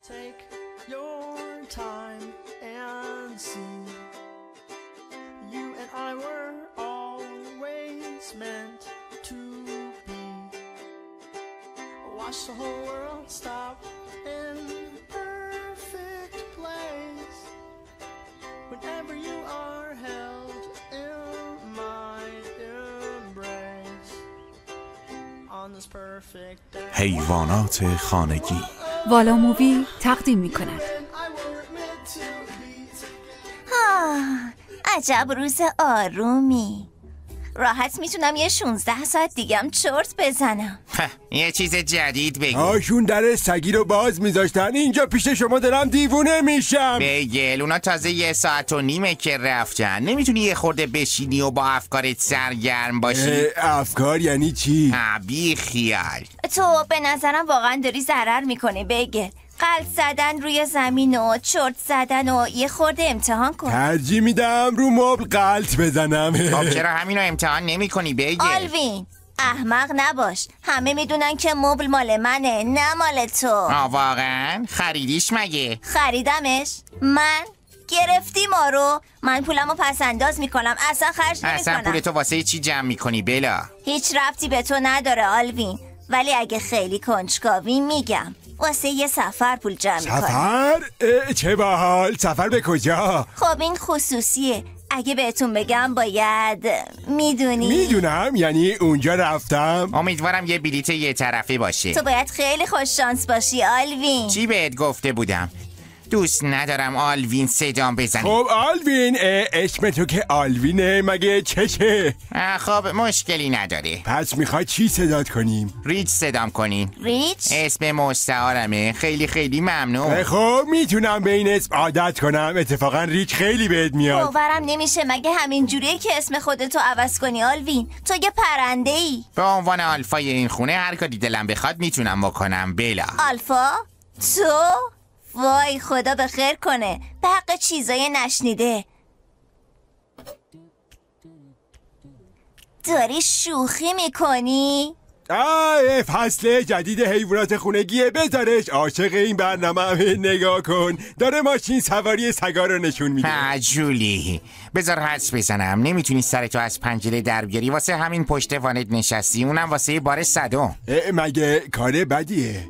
Take your time and see. You and I were always meant to be. Watch the whole world stop in perfect place. Whenever you are held in my embrace. On this perfect day. حیوانات خانگی. والا مووی تقدیم می کند. عجب روز آرومی. راحت میتونم یه 16 ساعت دیگم چرت بزنم. یه چیز جدید بگو. آشون در سگی رو باز میذاشتن، اینجا پیش شما دارم دیوونه میشم. بیگل اونا تازه 1.5 ساعت که رفتن. نمیتونی یه خورده بشینی و با افکارت سرگرم باشی؟ افکار یعنی چی؟ بی خیال. تو به نظرم واقعا داری ضرر میکنی بیگل. قلط زدن روی زمین و چرت زدن و یه خورده امتحان کن. ترجیح میدم رو مبل قلط بزنم. خب چرا همینو امتحان نمی کنی بیگل؟ آلوین احمق نباش، همه میدونن که مبل مال منه نه مال تو. واقعا؟ خریدیش مگه؟ خریدمش؟ من؟ گرفتی ما رو؟ من پولمو پس انداز میکنم، اصلا خرج نمیکنم. اصلا پولتو واسه چی جمع میکنی بلا؟ هیچ ربطی به تو نداره آلوین، ولی اگه خیلی کنجکاوی میگم واسه یه سفر پول جمع میکنم. سفر؟ چه باحال. سفر به کجا؟ خب این خصوصیه، اگه بهتون بگم باید میدونی. میدونم، یعنی اونجا رفتم. امیدوارم یه بلیت یه طرفی باشه. تو باید خیلی خوش شانس باشی آلوین. چی بهت گفته بودم؟ دوست ندارم آلوین صدام بزنی. خب آلوین، اسم تو که آلوینه مگه چشه؟ خب مشکلی نداره. پس میخوای چی صدات کنیم؟ ریچ صدام کنین. ریچ؟ اسم مستعارمه. خیلی خیلی ممنون. خب میتونم به این اسم عادت کنم، اتفاقا ریچ خیلی بهت میاد. باورم نمیشه مگه همین جوریه که اسم خودتو عوض کنی آلوین؟ تو یه پرنده ای. به عنوان آلفای این خونه هر کاری دلم بخواد میتونم بکنم بلا. آلفا؟ تو؟ وای خدا به خیر کنه، به حق چیزای نشنیده. داری شوخی میکنی؟ فصل جدید حیوانات خونگیه، بذارش. عاشق این برنامه. نگاه کن، داره ماشین سواری سگا رو نشون میده. جولی بذار حدس بزنم، نمیتونی سرتو از پنجره در بیاری، واسه همین پشت وانت نشستی، اونم واسه بار 100. مگه کار بدیه؟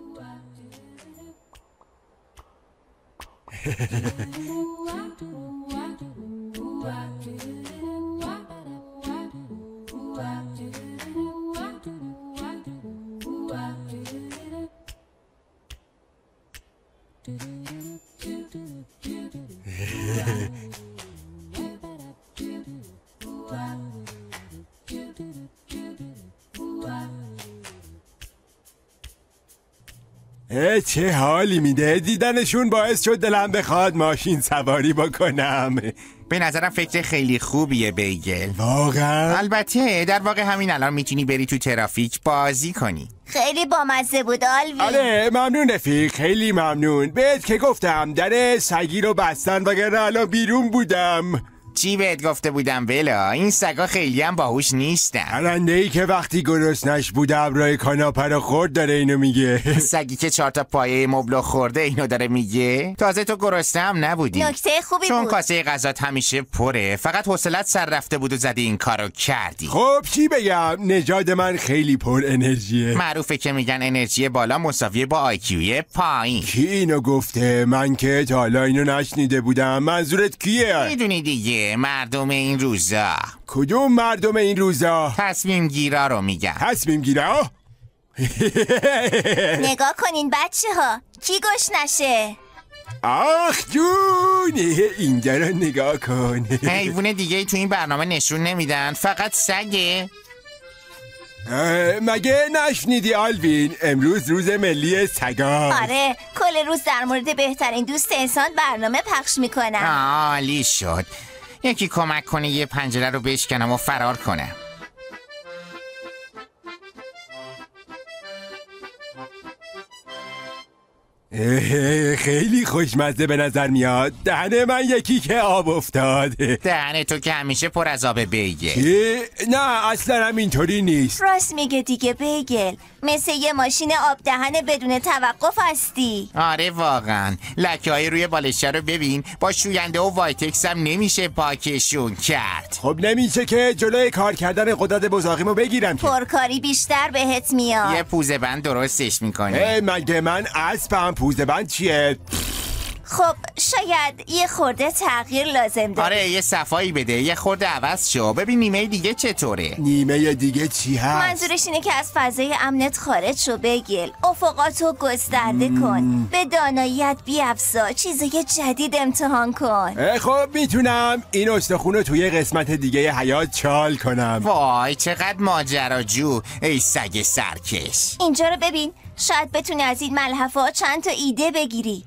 چه حالی میده، دیدنشون باعث شد دلم بخواد ماشین سواری بکنم. به نظرم فکر خیلی خوبیه بیگل. واقعا؟ البته در واقع همین الان میتونی بری تو ترافیک بازی کنی. خیلی بامزه بود آلوین. آره ممنون رفیق، خیلی ممنون. بهت که گفتم در سگی رو بستن وگرنه الان بیرون بودم. چی بهت گفته بودم بلا؟ این سگا خیلی هم باهوش نیستن. پرنده‌ای که وقتی گرسنش بوده ابرای کاناپه رو خورد داره اینو میگه. سگی که 4 تا پایه مبل خورده اینو داره میگه. تازه تو گرسنه هم نبودی. نکته خوبی چون بود. کاسه غذات همیشه پره، فقط حوصلت سر رفته بود و زدی این کارو کردی. خب چی بگم، نژاد من خیلی پر انرژیه. معروفه که میگن انرژی بالا مساویه با آیکیوی پایین. کی اینو گفته؟ من که تا حالا اینو نشنیده بودم. منظورت کیه؟ میدونی دیگه، مردم این روزا. کدوم مردم این روزا؟ تصمیم گیرا رو میگن. تصمیم گیرا؟ نگاه کنین بچه ها، کی گوش نشه؟ آخ جون، اینجا رو نگاه کن. حیوان دیگه تو این برنامه نشون نمیدن، فقط سگه. مگه نشنیدی آلوین؟ امروز روز ملی سگا. آره، کل روز در مورد بهترین دوست انسان برنامه پخش میکنم. عالی شد. یکی کمک کنه یه پنجره رو بشکنم و فرار کنم. خیلی خوشمزه به نظر میاد. دهن من یکی که آب افتاد. دهن تو که همیشه پر از آب بیگل. نه اصلا هم اینطوری نیست. راست میگه دیگه بیگل. مثل یه ماشین آب دهن بدون توقف هستی. آره واقعا. لکه های روی بالشه رو ببین. با شوینده و وایتکس هم نمیشه پاکشون کرد. خب نمیشه که جلوی کار کردن قدرت بزاقیمو بگیرم که. پرکاری بیشتر بهت میاد. یه پوزه بند درستش میکنی. مگه من اسبم؟ پوزه بند چیه؟ خب شاید یه خورده تغییر لازم داره. آره یه صفایی بده، یه خورده عوض شو. ببین نیمه دیگه چطوره. نیمه دیگه چی هست؟ منظورش اینه که از فضای امنت خارج شو بگل. افقاتو گسترده کن. به داناییت بیفزا. چیزای جدید امتحان کن. خب میتونم این استخونو توی قسمت دیگه حیات چال کنم. وای چقدر ماجراجو. ای سگ سرکش. اینجا رو ببین. شاید بتونی از این ملحفه ها چند تا ایده بگیری.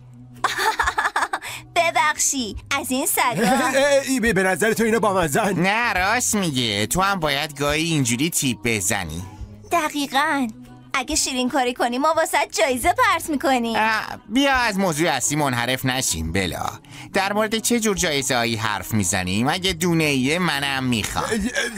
ببخشی از این سگا. به نظر تو اینو بامزن؟ نه راست میگه. تو هم باید گاهی اینجوری تیپ بزنی. دقیقاً. اگه شیرین کاری کنی ما واسه جایزه پرت میکنی. بیا از موضوع اصلی منحرف نشیم بلا. در مورد چه جور جایزه هایی حرف میزنیم؟ اگه دونه ایه منم میخوام.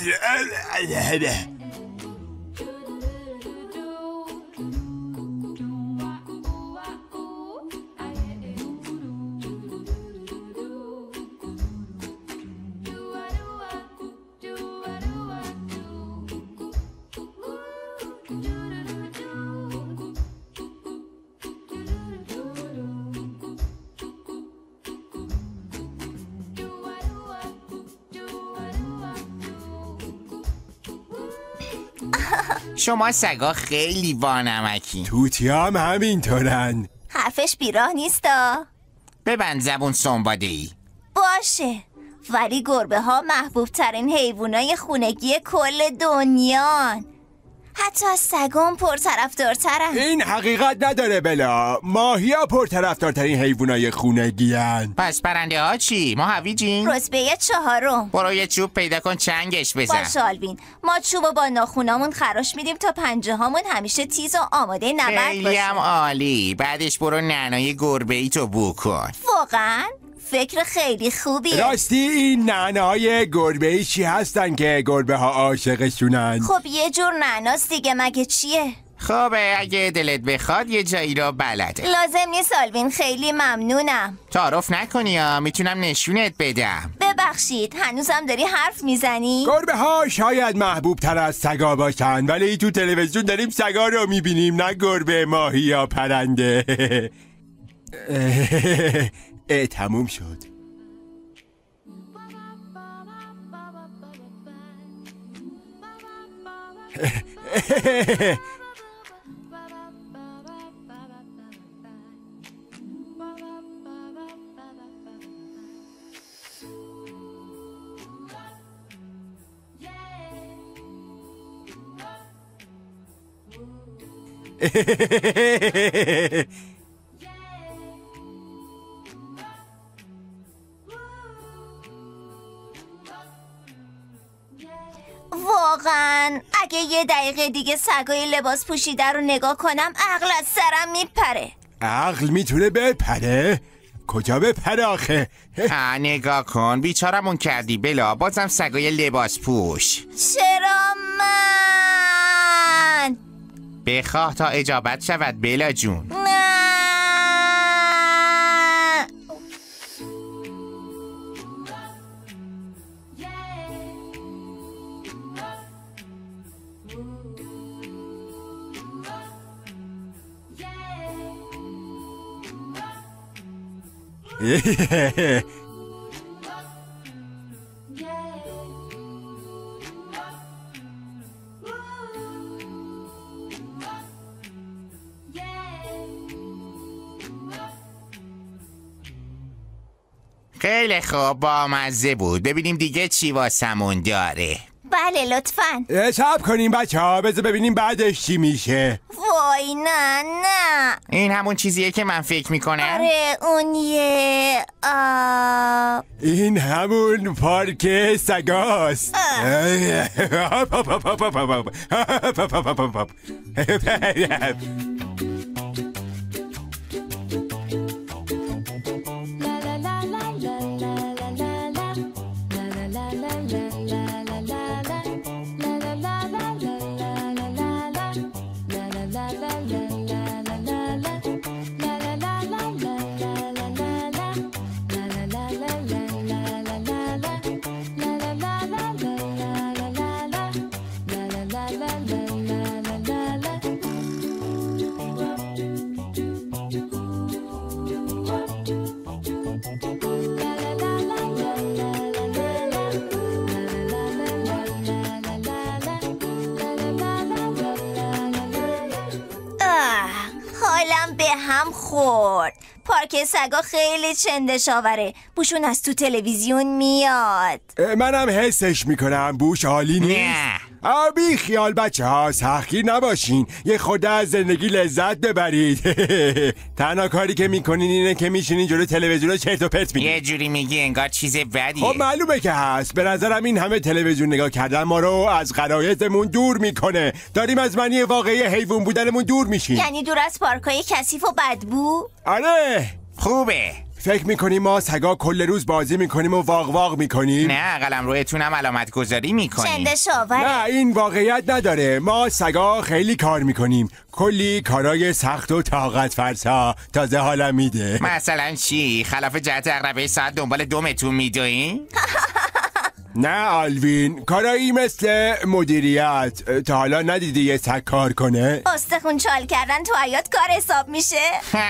شما سگا خیلی بانمکی. توتی هم همینطورن. حرفش بیراه نیستا. ببند زبون سنباده‌ای. باشه ولی گربه ها محبوب ترین حیوانای خونگی کل دنیان. حتی از سگان پرطرفدارترن. این حقیقت نداره بلا. ماهیا پرطرفدارترین حیوانای خونگی هن. پس پرنده ها چی؟ ما هویجیم؟ رتبه 4. برو یه چوب پیدا کن چنگش بزن. باشه آلوین. ما چوبو با ناخونامون خراش میدیم تا پنجه هامون همیشه تیز و آماده نبرد خیلی باشه. هم عالی. بعدش برو نعنای گربه ای تو بو کن. واقعا؟ فکر خیلی خوبیه. راستی این نعنای گربه ای چی هستن که گربه ها عاشقشونن؟ خب یه جور نعناست دیگه. مگه چیه؟ خب اگه دلت بخواد یه جایی را بلده. لازم نیست آلوین. خیلی ممنونم. تعارف نکنی یا میتونم نشونت بدم. ببخشید هنوزم داری حرف میزنی؟ گربه ها شاید محبوب تر از سگا باشن ولی تو تلویزیون داریم سگا رو میبینیم نه گربه ماهی یا پرنده. تموم شد. واقعا اگه یه دقیقه دیگه سگای لباس پوشیده رو نگاه کنم عقل از سرم میپره. عقل میتونه بپره؟ کجا بپره آخه؟ نگاه کن بیچارمون کردی بلا. بازم سگای لباس پوش. چرا من؟ بخواه تا اجابت شود بلا جون. نه. خیلی خوب بامزه بود. ببینیم دیگه چی واسمون داره. بله لطفاً. صبر کنیم بچه ها بذار ببینیم بعدش چی میشه. وای نه. این همون چیزیه که من فکر میکنم. آره اون یه این همون پارک سگاست. خورد. پارک سگا خیلی چندشاوره. بوشون از تو تلویزیون میاد. منم حسش میکنم بوش عالی نیست. نه بی خیال بچه ها، سختگیر نباشین، یه خورده از زندگی لذت ببرید. تنها کاری که میکنین اینه که میشینین جلو تلویزیون رو چرت و پرت میگین. یه جوری میگی انگار چیز بدیه. خب معلومه که هست. به نظرم این همه تلویزیون نگاه کردن ما رو از غرایزمون دور میکنه. داریم از معنی واقعی حیوان بودنمون دور میشیم. یعنی دور از پارکای کثیف و بدبو؟ آره خوبه. فکر میکنیم ما سگا کل روز بازی میکنیم و واق واق میکنیم؟ نه قلم رویتونم علامت گذاری میکنیم. چندشاوره. نه این واقعیت نداره. ما سگا خیلی کار میکنیم، کلی کارای سخت و طاقت فرسا. تازه حالم میده. مثلا چی؟ خلاف جهت عقربه ساعت دنبال دومتون میدوین؟ نه آلوین، کارایی مثل مدیریت. تا حالا ندیدی یه سگ کار کنه؟ استخون چال کردن تو حیاط کار حساب میشه؟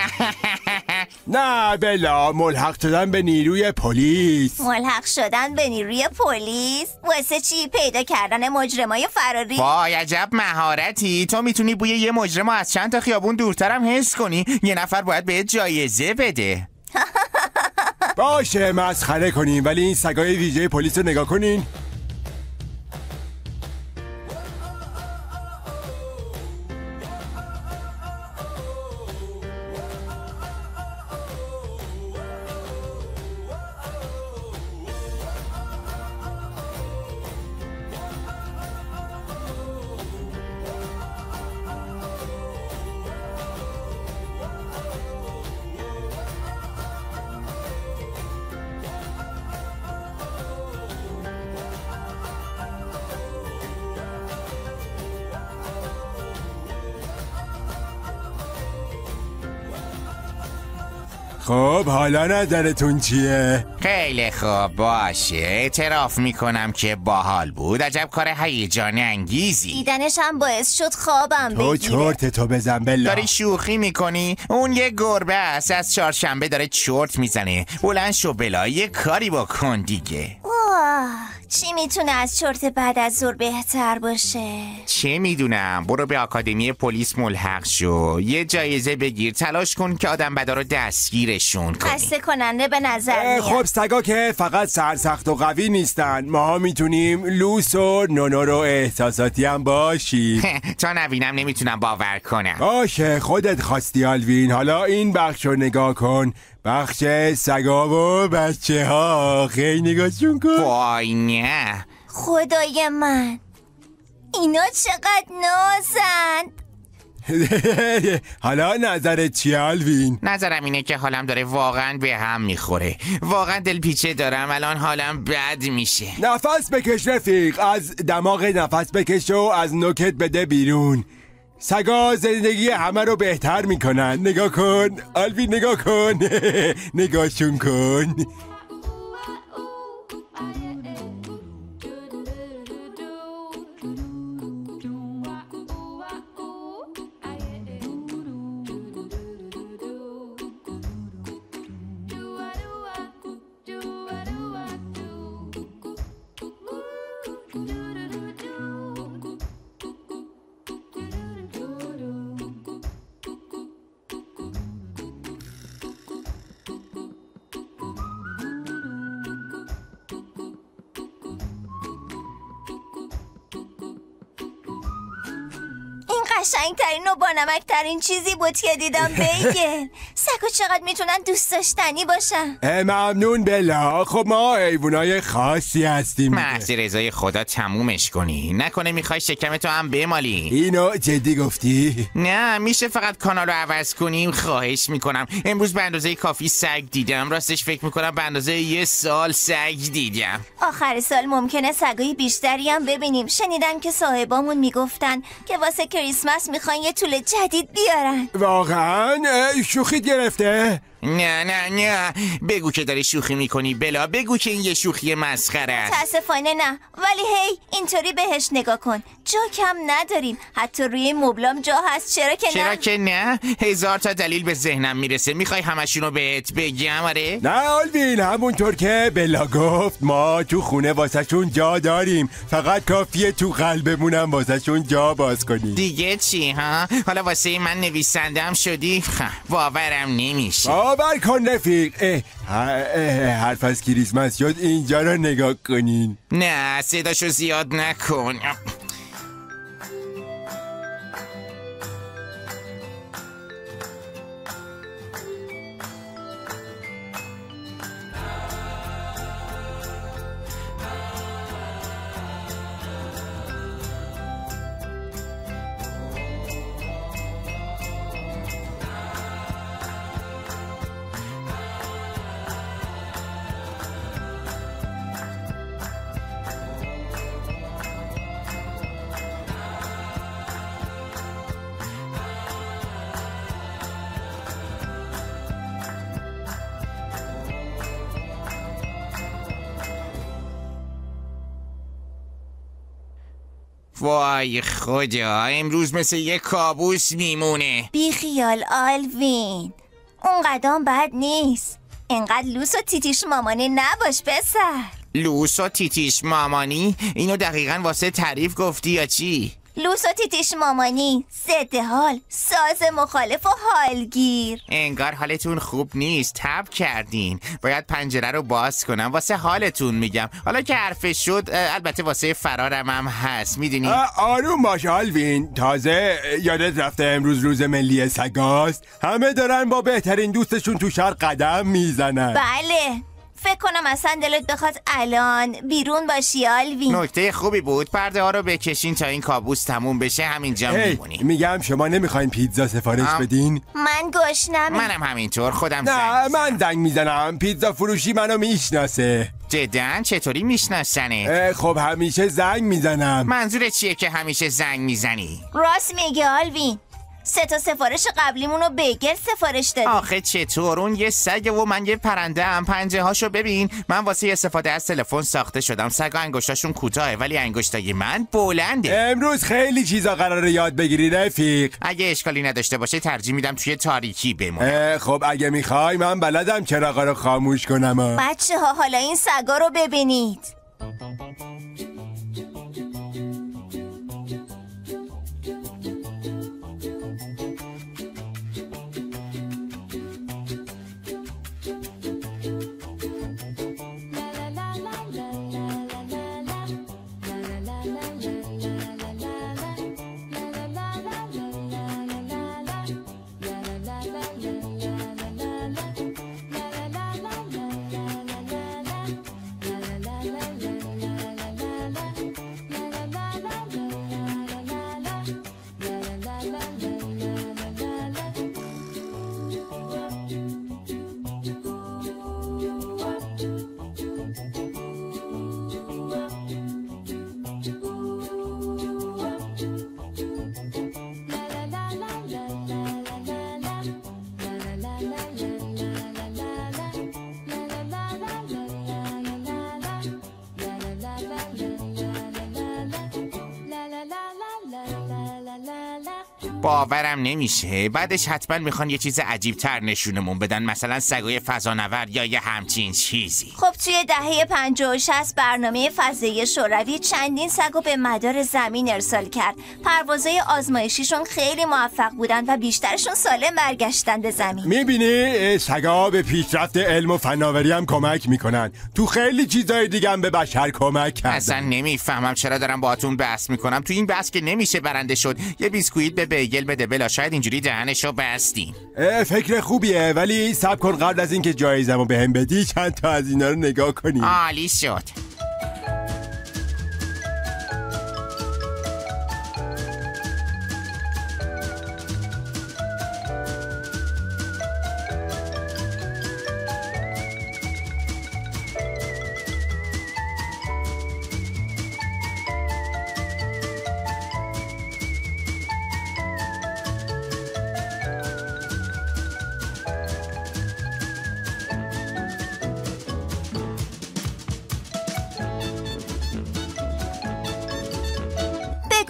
نه بلا، ملحق شدن به نیروی پلیس. ملحق شدن به نیروی پلیس؟ واسه چی؟ پیدا کردن مجرمای فراری؟ وای عجب مهارتی. تو میتونی بوی یه مجرم از چند تا خیابون دورترم حس کنی. یه نفر باید بهت جایزه بده. باشه مسخره کنیم، ولی این سگای ویژه پلیس رو نگاه کنین. خب حالا نظرتون چیه؟ خیلی خوب باشه. اعتراف میکنم که باحال بود. عجب کار هیجان انگیزی. دیدنش هم باعث شد خوابم تو بگیره. چرت تو بزن بلا. داری شوخی میکنی؟ اون یه گربه است از چهارشنبه داره چرت میزنه. بلند شو بلا، یه کاری بکن دیگه. چی میتونه از چرت بعد از ظهر بهتر باشه؟ چه میدونم. برو به آکادمی پلیس ملحق شو، یه جایزه بگیر، تلاش کن که آدم بدا رو دستگیرشون کنی. خسته کننده به نظر میاد. خب سگا که فقط سرسخت و قوی نیستن، ما میتونیم لوس و نونور و احساساتی هم باشیم. تا نبینم نمیتونم باور کنم. باشه خودت خواستی آلوین. حالا این بخش رو نگاه کن، بخش سگا و بچه ها. خیلی نگاهشون کن. وای نه. خدای من، اینا چقدر نازند. حالا نظرت چیه آلوین؟ نظرم اینه که حالم داره واقعا به هم میخوره. واقعا دلپیچه دارم. الان حالم بد میشه. نفس بکش رفیق، از دماغ نفس بکش و از نوکت بده بیرون. سگا زندگی همه رو بهتر میکنن. نگاه کن آلوین، نگاه کن. نگاهشون کن. قشنگترین و بانمکترین چیزی بود که دیدم. بیگل سگا چقدر میتونن دوست داشتنی باشن. ممنون بلا. خب ما حیوانای خاصی هستیم. محض رضای خدا تمومش کنی. نکنه میخوای شکمتو هم بمالی. اینو جدی گفتی؟ نه میشه فقط کانال رو عوض کنیم؟ خواهش میکنم. امروز به اندازه کافی سگ دیدم. راستش فکر میکنم به اندازه یه سال سگ دیدم. آخر سال ممکنه سگای بیشتری هم ببینیم. شنیدم که صاحبامون میگفتن که واسه کریسمس میخوان یه طول جدید بیارن. واقعا؟ شوخیت گرفته؟ نه بگو که داری شوخی میکنی بلا، بگو که این یه شوخی مسخره است. متاسفانه نه، ولی هی اینطوری بهش نگاه کن، جا کم نداریم، حتی روی مبلام جا هست. چرا که نه؟ هزار تا دلیل به ذهنم میرسه. میخوای همشونو بهت بگم؟ آره نه آلوین، همونطور که بلا گفت ما تو خونه واسهشون جا داریم، فقط کافیه تو قلبمونم واسهشون جا باز کنیم. دیگه چی ها؟ حالا واسه من نویسندم شدی؟ باورم نمیشه. باور کن رفیق. حرف از کریسمس شد، اینجا رو نگاه کنین. نه صداشو زیاد نکن. وای خدا، امروز مثل یه کابوس میمونه. بی خیال آلوین، اون قدم بد نیست. اینقدر لوس و تیتیش مامانی نباش پسر. لوس و تیتیش مامانی؟ اینو دقیقاً واسه تعریف گفتی یا چی؟ لوس و تیتیش مامانی، ضد حال، ساز مخالف و حالگیر. انگار حالتون خوب نیست، تب کردین. باید پنجره رو باز کنم، واسه حالتون میگم. حالا که حرفش شد، البته واسه فرارم هم هست، میدونی؟ آروم باش آلوین، تازه یادت رفته امروز روز ملی سگاست؟ همه دارن با بهترین دوستشون تو شهر قدم میزنن. بله، فکر کنم اصلا دلت بخواد الان بیرون باشی آلوین. نکته خوبی بود. پرده ها رو بکشین تا این کابوس تموم بشه، همینجا میمونیم. میگم شما نمیخواین پیتزا سفارش بدین؟ من گشنمه. منم همینطور، خودم نه من زنگ میزنم، پیتزا فروشی منو میشناسه. جدن؟ چطوری میشناسنه؟ خب همیشه زنگ میزنم. منظور چیه که همیشه زنگ میزنی؟ راست میگه آلوین، 3 سفارش قبلیمونو بگل سفارش دادی. آخه چطور؟ اون یه سگه و من یه پرنده ام. پنجه هاشو ببین. من واسه استفاده از تلفن ساخته شدم. سگا انگشتاشون کوتاهه ولی انگشتای من بلنده. امروز خیلی چیزا قراره یاد بگیری رفیق. اگه اشکالی نداشته باشه ترجیح میدم توی تاریکی بمونم. خب اگه میخوای من بلدم چراغا رو خاموش کنم. بچه ها حالا این سگا رو ببینید. باورم نمیشه. بعدش حتما میخوان یه چیز عجیب تر نشونمون بدن، مثلا سگای فضانورد یا یه همچین چیزی. خب توی دهه 50 و 60 برنامه فضایی شوروی چندین سگو به مدار زمین ارسال کرد. پروازهای آزمایشیشون خیلی موفق بودن و بیشترشون سالم برگشتن به زمین. میبینی سگا به پیشرفت علم و فناوری هم کمک میکنن. تو خیلی چیزای دیگه هم به بشر کمک کردن. اصلا نمیفهمم چرا دارم باهاتون بحث میکنم. تو این بحث که نمیشه برنده شد. یه بیسکویت به بیگل بده بلا، شاید اینجوری دهنشو بستیم. فکر خوبیه، ولی صبر کن قبل از اینکه جایزمو بهم بدی چند تا از اینا رو نگاه کنی. عالی شد.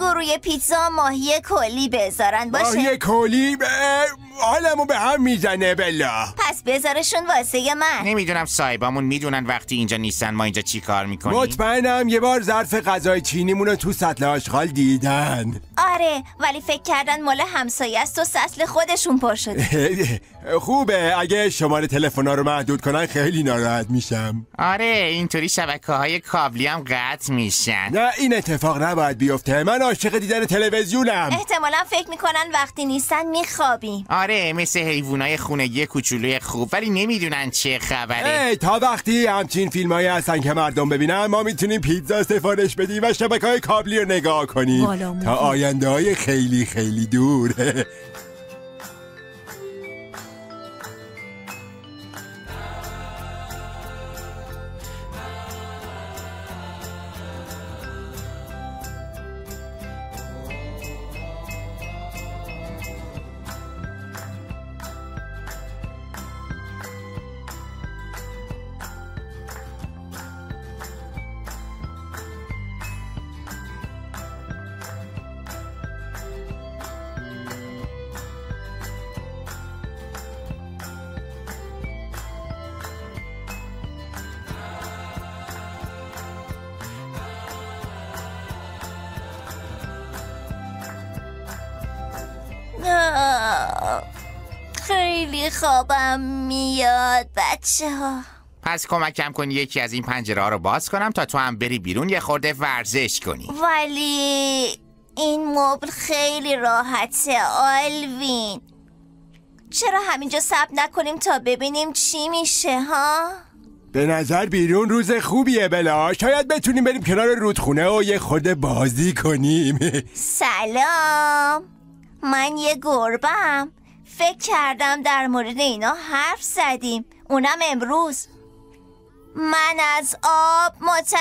بگو روی پیتزا ماهی کلی بذارن باشه. ماهی کلی حالمو به هم میزنه بلا. پس بذارشون واسه من. نمیدونم صاحبامون میدونن وقتی اینجا نیستن ما اینجا چی کار میکنیم. مطمئنم یه بار ظرف غذای چینیمونو تو سطل آشغال دیدن. آره ولی فکر کردن مال همسایه است و سطل خودشون پر شده. خوبه اگه شماره تلفن‌ها رو محدود کنن خیلی ناراحت میشم. آره اینطوری شبکه‌های کابلی هم قطع میشن. نه این اتفاق نباید بیفته. من عاشق دیدن تلویزیونم. احتمالا فکر میکنن وقتی نیستن میخوابیم. آره مثل حیوانای خونگی کوچولوی خوب، ولی نمیدونن چه خبره. تا وقتی همچین فیلمایی هستن که مردم ببینن ما میتونیم پیتزا سفارش بدیم و شبکه‌های کابلی رو نگاه کنیم تا آینده‌های خیلی خیلی دور. خیلی خوابم میاد بچه ها. پس کمکم کنی یکی از این پنجره ها رو باز کنم تا تو هم بری بیرون یه خورده ورزش کنی. ولی این مبل خیلی راحته آلوین. چرا همینجا صبر نکنیم تا ببینیم چی میشه ها؟ به نظر بیرون روز خوبیه بلا. شاید بتونیم بریم کنار رودخونه و یه خورده بازی کنیم. سلام، من یه گربه‌ام. فکر کردم در مورد اینا حرف زدیم، اونم امروز. من از آب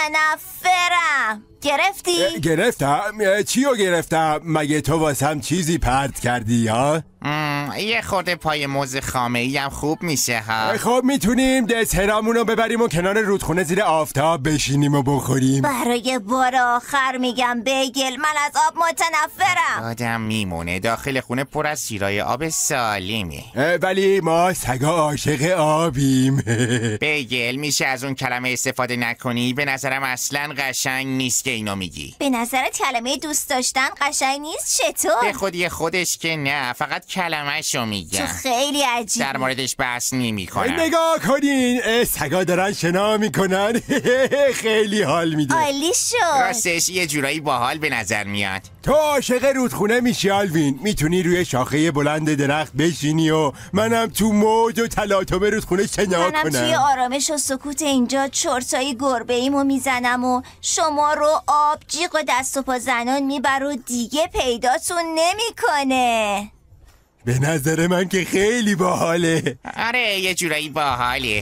متنفرم. گرفتی؟ گرفتم؟ چی رو گرفتم؟ مگه تو واسم چیزی پرت کردی ها؟ یه خورده پای موز خامه‌ای هم خوب میشه ها. خب میتونیم دسرامونو ببریم و کنار رودخونه زیر آفتاب بشینیم و بخوریم. برای بار آخر میگم بیگل، من از آب متنفرم. آدم میمونه داخل خونه پر از سیرای آب سالمه. ولی ما سگا عاشق آبیم. بیگل میشه از اون کلمه استفاده نکنی؟ به نظرم اصلا قشنگ نیست که اینو میگی. به نظرت کلمه دوست داشتن قشنگ نیست؟ چطور؟ به خودی خودش که نه، فقط کلمه‌شو میگم. تو خیلی عجیبی. در موردش بحث نمی‌کنم. نگاه کنین سگا دارن شنا میکنن. خیلی حال میده. عالی شد. راستش یه جورایی باحال به نظر میاد. تو عاشق رودخونه میشی آلوین. میتونی روی شاخه بلند درخت بشینی و منم تو موج و تلاطم رودخونه شنا کنم. منم توی آرامش و سکوت اینجا چرتای گربه ایمو میزنم و شما رو آب جیغ و دست و پا زنان میبر و دیگه پیداتون نمیکنه. به نظر من که خیلی باحاله. آره یه جورایی باحاله.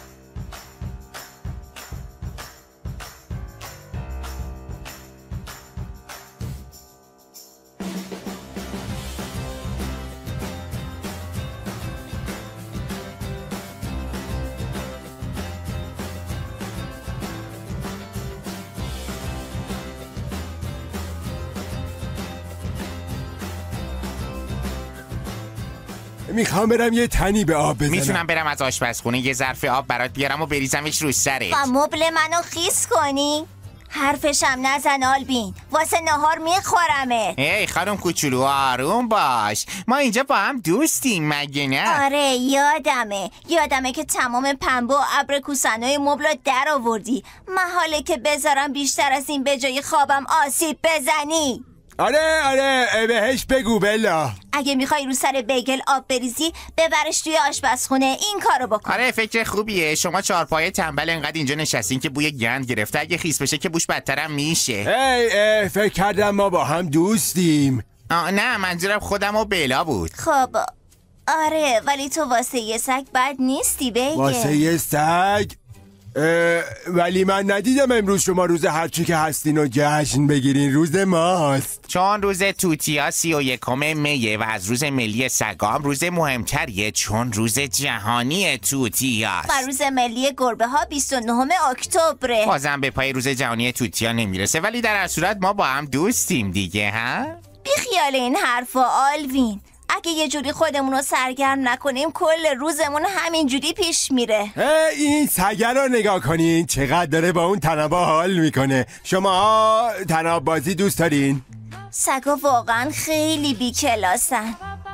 میخوام برم یه تنی به آب بزنم. میتونم برم از آشپزخونه یه ظرف آب برات بیارم و بریزمش رو سرت و مبل منو خیس کنی؟ حرفشم نزن آلبین، واسه نهار میخورمه. ای خانم کوچولو آروم باش، ما اینجا با هم دوستیم مگه نه؟ آره یادمه که تمام پنبه و ابر کوسنای مبل در آوردی. محاله که بذارم بیشتر از این به جای خوابم آسیب بزنی. آره بهش بگو بلا. اگه میخوای رو سر بیگل آب بریزی ببرش توی آشپزخونه، این کارو بکن. آره فکر خوبیه. شما چهارپایه تنبل انقدر اینجا نشستین که بوی گند گرفته، اگه خیس بشه که بوش بدترم میشه. فکر کردم ما با هم دوستیم. نه منظورم خودم و بلا بود. خب آره ولی تو واسه یه سگ بد نیستی بیگل. واسه یه سگ؟ ولی من ندیدم امروز شما روز هرچی که هستین و جشن بگیرین. روز ماست. چون روز توتیا 31 میه و از روز ملی سگام روز مهمتریه، چون روز جهانی توتیاست. و روز ملی گربه ها 29 اکتبره. بازم به پای روز جهانی توتیا نمیرسه، ولی در هر صورت ما با هم دوستیم دیگه. ها؟ بی خیال این حرفا آلوین. اگه یه جوری خودمون رو سرگرم نکنیم کل روزمون همینجوری پیش میره. این سگه رو نگاه کنین چقدر داره با اون تنابا حال میکنه. شما تناب بازی دوست دارین؟ سگا واقعا خیلی بی کلاسن.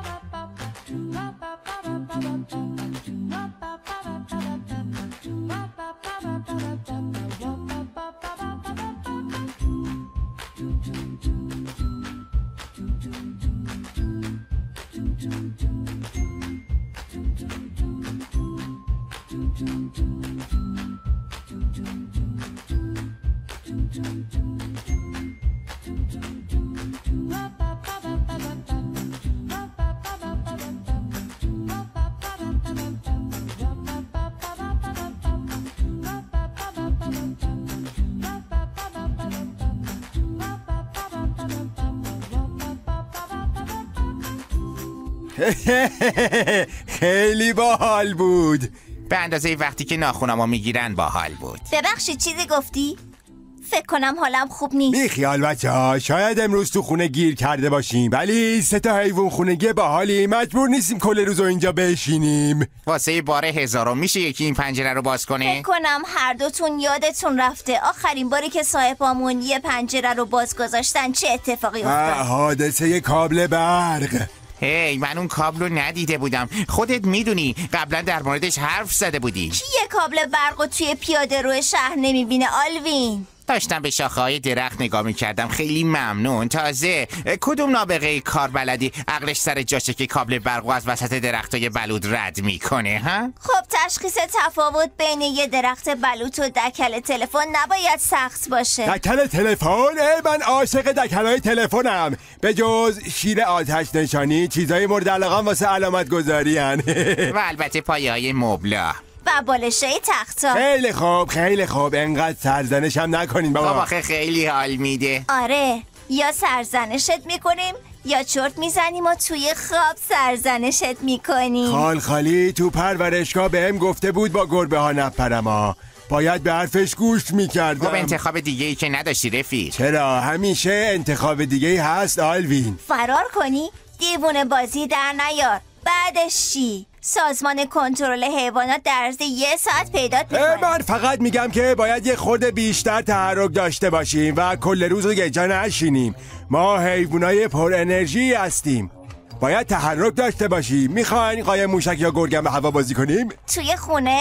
خیلی باحال بود. به اندازه وقتی که ناخونامو میگیرن باحال بود. ببخشید چیزی گفتی؟ فکر کنم حالم خوب نیست. بی خیال بچه‌ها، شاید امروز تو خونه گیر کرده باشیم، ولی 3 تا حیوان خونگی باحالی، مجبور نیستیم کل روزو اینجا بشینیم. واسه بار 1000 میشه یکی این پنجره رو باز کنه؟ فکر کنم هر دوتون یادتون رفته آخرین باری که صاحبامون یه پنجره رو باز گذاشتن چه اتفاقی افتاد. حادثه کابل برق. هی من اون کابل رو ندیده بودم. خودت میدونی قبلا در موردش حرف زده بودی. کی یه کابل برق رو توی پیاده رو شهر نمیبینه آلوین؟ داشتم به شاخه‌های درخت نگاه می‌کردم. خیلی ممنون. تازه کدوم نابغه کاربلدی عقلش سر جاشه که کابل برق از وسط درختای بلوط رد میکنه ها؟ خب تشخیص تفاوت بین یه درخت بلوط و دکل تلفن نباید سخت باشه. دکل تلفن؟ من عاشق دکل‌های تلفنم. به جز شیر آتش نشانی چیزای مورد علاقه‌ام واسه علامت گذاری هن. و البته پایه‌های مبلا و بالشه تختا. خیلی خوب خیلی خوب، انقدر سرزنشم نکنین بابا. آخه خیلی حال میده. آره، یا سرزنشت میکنیم یا چرت میزنیم و توی خواب سرزنشت میکنیم. خال خالی تو پرورشگاه بهم گفته بود با گربه ها نپرم باید به حرفش گوش میکردم. خب انتخاب دیگه ای که نداشتی رفیق. چرا؟ همیشه انتخاب دیگه ای هست آلوین. فرار کنی؟ دیوونه بازی در نیار. بعدش چی؟ سازمان کنترل حیوانات در عرض 1 ساعت پیدات میکنه. من فقط میگم که باید یه خورده بیشتر تحرک داشته باشیم و کل روز رو یه جا نشینیم. ما حیوانای پر انرژی هستیم، باید تحرک داشته باشیم. میخواین قایم موشک یا گرگم به هوا بازی کنیم؟ توی خونه؟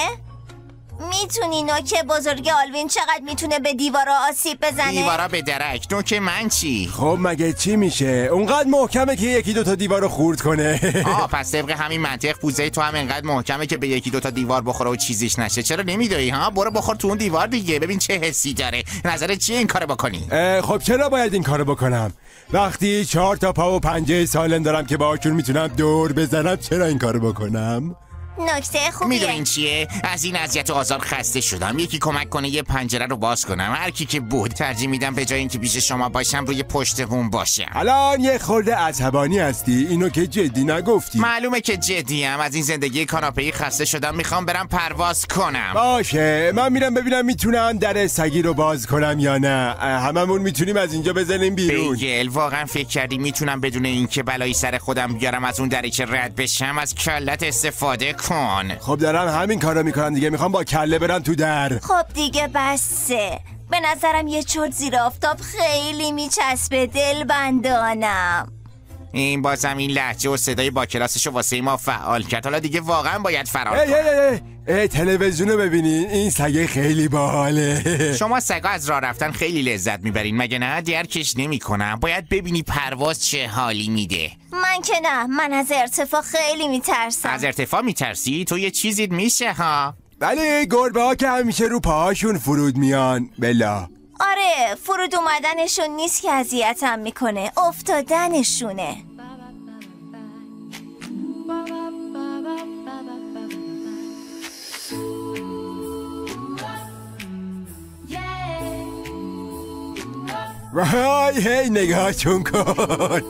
میتونی نوک بزرگ آلوین چقدر میتونه به دیوارا آسیب بزنه؟ دیوارا به درک. نوک من چی؟ خب مگه چی میشه؟ اونقدر محکمه که 1-2 تا دیوار رو خورد کنه. پس طبق همین منطق پوزه تو هم انقدر محکمه که به 1-2 تا دیوار بخوره و چیزیش نشه. چرا نمیدوی ها؟ برو بخور تو اون دیوار دیگه، ببین چه حسی داره. نظرت چیه این کارو بکنی؟ خب چرا باید این کارو بکنم؟ وقتی 4 تا پا و پنجه سالم دارم که باهاشون میتونم دور بزنم، چرا این کارو بکنم؟ نکته خوبیه. میدونین چیه؟ از این اذیت و آزار خسته شدم. یکی کمک کنه یه پنجره رو باز کنم. هر کی که بود ترجیح میدم به جای اینکه پیش شما باشم روی پشت بوم باشم. الان یه خورده عصبانی هستی، اینو که جدی نگفتی. معلومه که جدیم. از این زندگی کاناپه‌ای خسته شدم، میخوام برم پرواز کنم. باشه، من میرم ببینم میتونم در سگی رو باز کنم یا نه. هممون میتونیم از اینجا بزنیم بیرون. بیگل واقعا فکر کردی میتونم بدون اینکه بلایی سر خودم بیارم از اون دری که رد بشم؟ از کلت استفاده کن. خب دارم همین کارو میکنم دیگه، میخوام با کله برم تو در. خب دیگه بسه. به نظرم یه چرت زیر آفتاب خیلی میچسبه دلبندانم. این بازم این لهجه و صدای با کلاسشو واسه ما فعال کرد. حالا دیگه واقعا باید فرار کنم. تلویزیونو ببینین، این سگه خیلی باحاله. شما سگا از راه رفتن خیلی لذت میبرین مگه نه؟ درکش نمیکنم. باید ببینی پرواز چه حالی میده. من که نه، من از ارتفاع خیلی میترسم. از ارتفاع میترسی؟ تو یه چیزیت میشه ها. ولی گربه ها که همیشه رو پاهاشون فرود میان بلا. آره، فرود اومدنشون نیست که اذیتم میکنه، افتادنشونه. وای هی نگاه چون کن.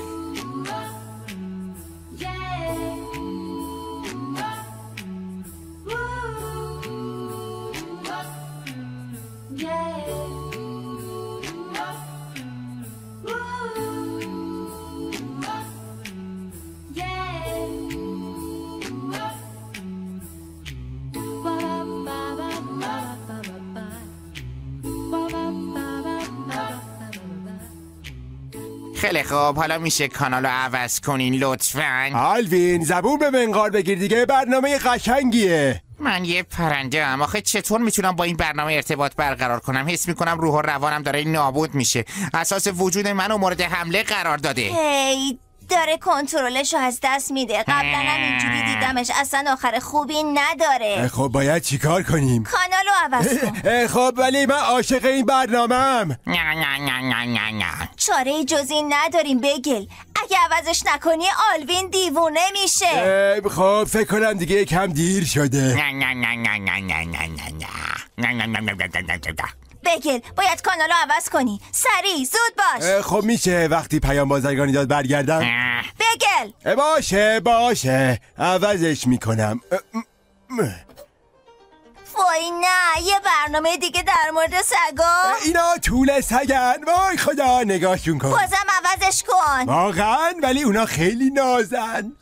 خیلی خوب، حالا میشه کانالو عوض کنین لطفاً؟ آلوین زبون به منقار بگیر دیگه، برنامه قشنگیه. من یه پرنده ام، آخه چطور میتونم با این برنامه ارتباط برقرار کنم؟ حس میکنم روح و روانم داره نابود میشه. اساس وجود منو مورد حمله قرار داده. هی داره کنترلشو از دست میده. قبلا هم اینجوری دیدمش، اصلا آخر خوبی نداره. خب باید چیکار کنیم؟ کانالو عوض کن. خب ولی من عاشق این برنامه‌ام. نه. چاره جز این نداریم بگل. اگه عوضش نکنی آلوین دیوونه میشه. خب فکر کنم دیگه کم دیر شده. بگل باید کانالو عوض کنی. سریع زود باش. خب میشه وقتی پیام بازرگانی داد برگردم؟ بگل باشه عوضش میکنم. وای نه، یه برنامه دیگه در مورد سگا. اینا طول سگن. وای خدا نگاهشون کن. بازم عوضش کن. واقعا ولی اونا خیلی نازن.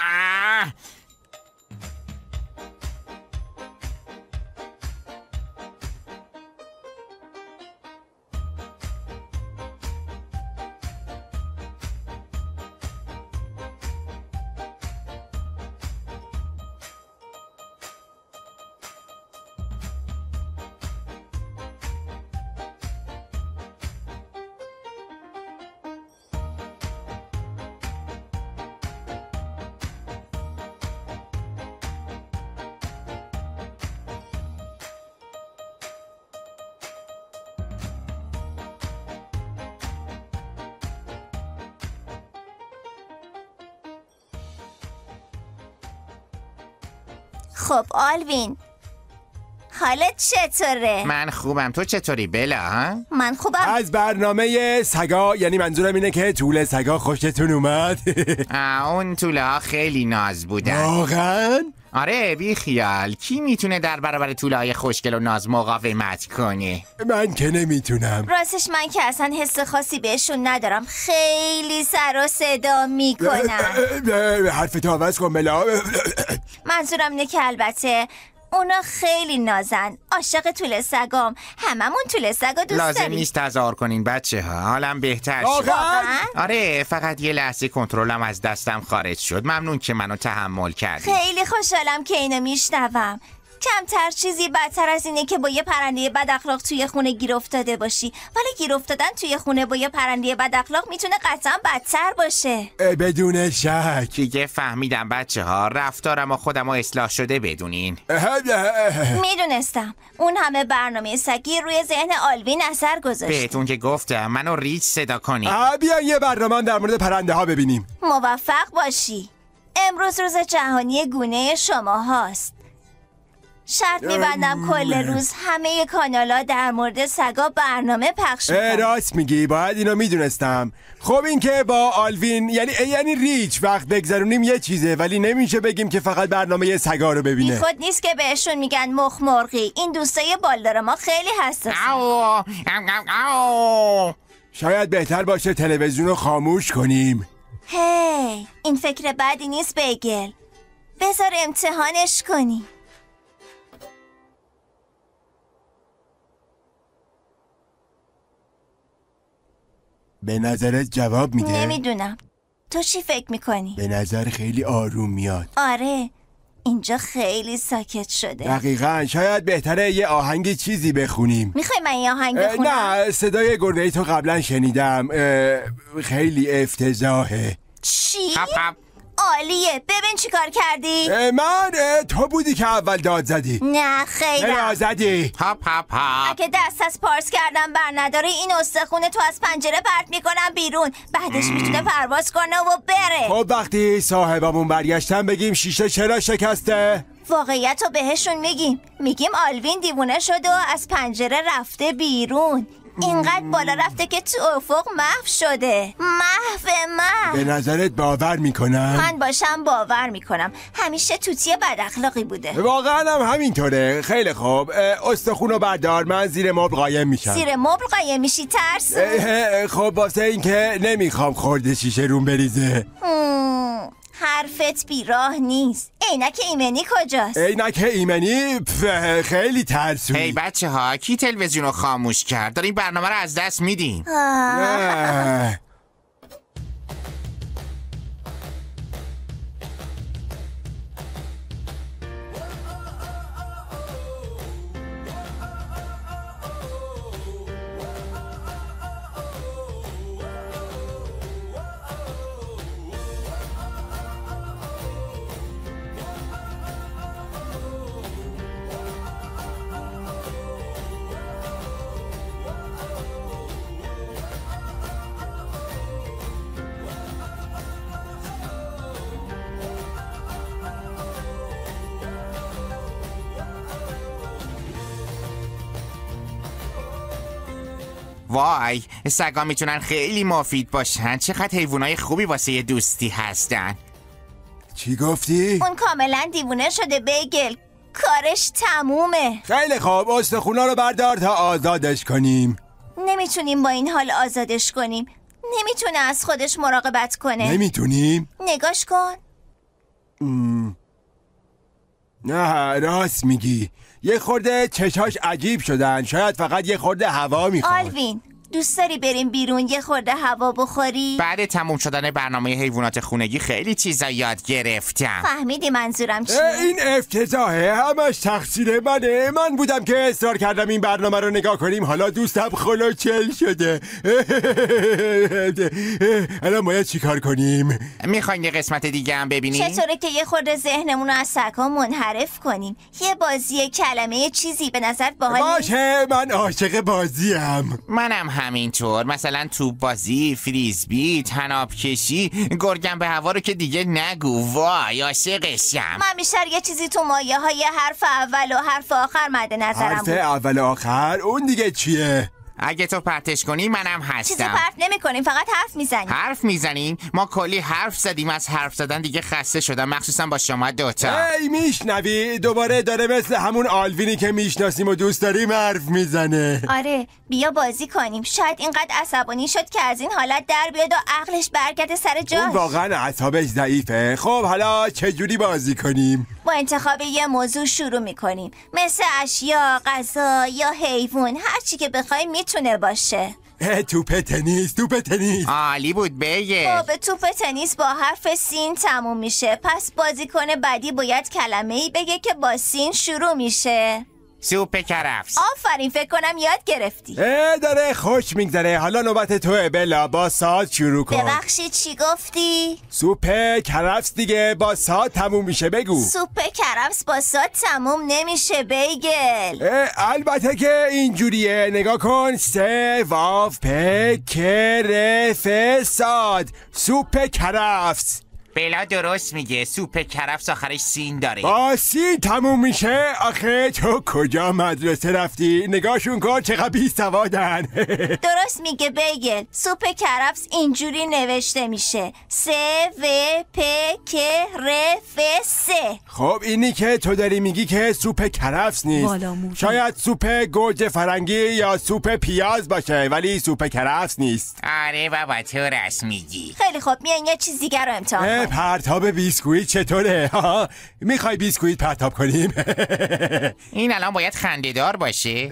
خب آلوین حالت چطوره؟ من خوبم، تو چطوری بلا؟ من خوبم. از برنامه سگا، یعنی منظورم اینه که طول سگا خوشتون اومد؟ اون طوله ها خیلی ناز بودن. واقعا؟ آره بی خیال، کی میتونه در برابر طوله های خوشگل و ناز مقاومت کنه؟ من که نمیتونم. راستش من که اصلا حس خاصی بهشون ندارم، خیلی سر و صدا میکنن. حرفتو عوض کن بلا. منظورم اینه که البته اونا خیلی نازن. عاشق طول سگام، هممون طول سگا دوست لازم داریم. نیست تظاهر کنین بچه ها، حالم بهتر شد. واقعا؟ آره فقط یه لحظه کنترلم از دستم خارج شد. ممنون که منو تحمل کردی. خیلی خوشحالم که اینو میشنوم. کمتر چیزی بدتر از اینه که با یه پرنده بد اخلاق توی خونه گیر افتاده باشی، ولی گیر افتادن توی خونه با یه پرنده بد اخلاق میتونه قطعا بدتر باشه. بدون شک. دیگه فهمیدم بچه ها، رفتارم و خودم و اصلاح شده بدونین. میدونستم اون همه برنامه سگی روی ذهن آلوین اثر گذاشت. بهتون که گفتم منو ریچ صدا کنی. بیان یه برنامه در مورد پرنده ها ببینیم. موفق باشی. امروز روز جهانی گونه شما هاست. شرط میبندم کل روز همه کانالا در مورد سگا برنامه پخش میکنن. راست میگی، باید اینو میدونستم. خب این که با آلوین یعنی ریچ وقت بگذرونیم یه چیزه، ولی نمیشه بگیم که فقط برنامه سگا رو ببینه. بی خود نیست که بهشون میگن مخ مرغی. این دوستای بالدار ما خیلی حساسن. شاید بهتر باشه تلویزیون رو خاموش کنیم. هی این فکر بدی نیست بیگل. بذار امتحانش کنی. به نظرت جواب میده؟ نمیدونم. تو چی فکر میکنی؟ به نظر خیلی آروم میاد. آره اینجا خیلی ساکت شده. دقیقاً. شاید بهتره یه آهنگ چیزی بخونیم. میخوای من یه آهنگ بخونم؟ نه صدای گرنه‌ای تو قبلا شنیدم، خیلی افتضاحه. چی؟ هپ. عالیه. ببین چی کار کردی؟ من تو بودی که اول داد زدی. نه خیلی زدی. هپ. اگه دست از پارس کردم بر نداره این استخونه تو از پنجره پرت میکنم بیرون، بعدش میتونه پرواز کنه و بره. خب وقتی صاحبمون برگشتن بگیم شیشه چرا شکسته؟ واقعیت رو بهشون میگیم آلوین دیوونه شده و از پنجره رفته بیرون. اینقدر بالا رفته که تو افق محو شده. محو. به نظرت باور میکنم؟ من باشم باور میکنم. همیشه توتی بد اخلاقی بوده. واقعا هم همینطوره. خیلی خوب، استخونو بردار، من زیر مبل قایم میشم. زیر مبل قایم میشی ترس؟ خب واسه این که نمیخوام خورده شیشه روم بریزه. حرفت بیراه نیست. عینک ایمنی کجاست؟ عینک ایمنی خیلی ترسوی. هی بچه ها، کی تلویزیون رو خاموش کرد؟ داریم برنامه رو از دست میدیم. وای، سگا میتونن خیلی مفید باشن. چقدر حیوانای خوبی واسه دوستی هستن. چی گفتی؟ اون کاملا دیوونه شده بیگل. کارش تمومه. خیلی خوب، استخونا رو بردار تا آزادش کنیم. نمیتونیم با این حال آزادش کنیم. نمیتونه از خودش مراقبت کنه. نمیتونیم؟ نگاش کن. نه راست میگی. یه خورده چشاش عجیب شدن. شاید فقط یه خورده هوا میخواد. آلوین، دوست داری بریم بیرون یه خورده هوا بخوری؟ بعد تموم شدن برنامه حیوانات خونگی خیلی چیزا یاد گرفتم. فهمیدی منظورم چیه؟ این افتضاحه، همش تقصیر منه. من بودم که اصرار کردم این برنامه رو نگاه کنیم. حالا دوستم خلوچل شده. الان باید چیکار کنیم؟ میخواین یه قسمت دیگه هم ببینیم؟ چطوره که یه خورده ذهنمون رو از سگ‌ها منحرف کنیم؟ یه بازی کلمه چیزی به نظر باحال باشه، من عاشق بازیم. منم همینطور. مثلا توپ بازی، فریزبی، طناب کشی، گرگم به هوا رو که دیگه نگو. وای عاشقشم. من بیشتر یه چیزی تو مایه های حرف اول و حرف آخر مد نظرم حرف بود. اول و آخر؟ اون دیگه چیه؟ اگه تو پرتش کنی منم چیزی هستم. پرت نمی کنیم، فقط حرف میزنیم. حرف میزنیم؟ ما کلی حرف زدیم. از حرف زدن دیگه خسته شدم، مخصوصا با شما دوتا. ای میشنوی؟ دوباره داره مثل همون آلوینی که میشناسیم و دوست داریم حرف میزنه. آره، بیا بازی کنیم. شاید اینقدر عصبانی شد که از این حالت در بیاد و عقلش برگرده سر جاش. اون واقعا اعصابش ضعیفه. خب حالا چجوری بازی کنیم؟ با انتخاب یه موضوع شروع میکنیم، مثل اشیا، غذا یا حیوان. هر چی که بخوایم میتونه باشه. توپ تنیس. عالی بود بگه. خب توپ تنیس با حرف سین تموم میشه. پس بازیکن بعدی باید کلمه‌ای بگه که با سین شروع میشه. سوپ کرفس. آفرین، فکر کنم یاد گرفتی. داره خوش میگذره. حالا نوبت توه بلا. با ساعت شروع کن. ببخشید چی گفتی؟ سوپ کرفس دیگه با ساعت تموم میشه. بگو. سوپ کرفس با ساعت تموم نمیشه بیگل. البته که اینجوریه. نگاه کن. سه واو پ ک ر ف ساد. سوپ کرفس. بلا درست میگه. سوپ کرفس آخرش سین داره. با سین تموم میشه. آخه تو کجا مدرسه رفتی؟ نگاهشون کن چقدر بی سوادن. درست میگه بیگل. سوپ کرفس اینجوری نوشته میشه. س و پ ک ر ف س. خب اینی که تو داری میگی که سوپ کرفس نیست. شاید سوپ گوجه فرنگی یا سوپ پیاز باشه، ولی سوپ کرفس نیست. آره بابا تو راست میگی. خیلی خوب، میان یه چیز دیگر رو امتحان کنیم. پرتاب بیسکویت چطوره؟ میخوای بیسکویت پرتاب کنیم؟ این الان باید خنده‌دار باشه.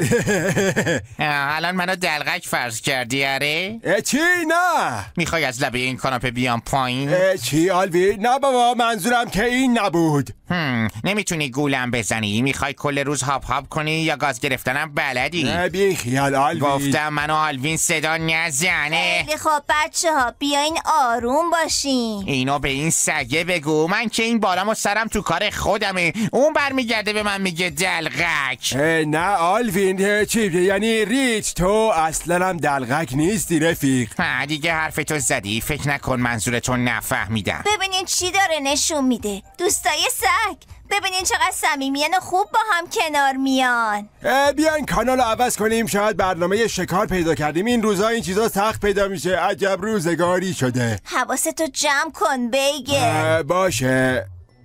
الان منو دلغک فرض کردی. آره چی؟ نه. میخوای از لبه این کاناپه بیام پایین؟ چی آلوی؟ نه بابا، منظورم که این نبود. نمیتونی گولم بزنی؟ میخوای کل روز هاپ هاپ کنی یا گاز گرفتنم بلدی؟ نه بی خیال آلوین. گفتم منو آلوین صدا نزنه. خیلی خب بچه ها، بیاین آروم باشین. اینو به این سگه بگو. من که این بالام و سرم تو کار خودمه. اون برمیگرده به من میگه دلغک. نه آلوین، چی؟ یعنی ریچ تو اصلا هم دلغک نیستی رفیق. دیگه حرف تو زدی. فکر نکن منظورتو نفهمیدم. ببینین چی داره نشون میده. دوستای سگ، ببینین چقدر صمیمیان و خوب با هم کنار میان. بیاین کانال رو عوض کنیم، شاید برنامه شکار پیدا کردیم. این روزا این چیزا سخت پیدا میشه. عجب روزگاری شده. حواستو جمع کن بیگل. باشه.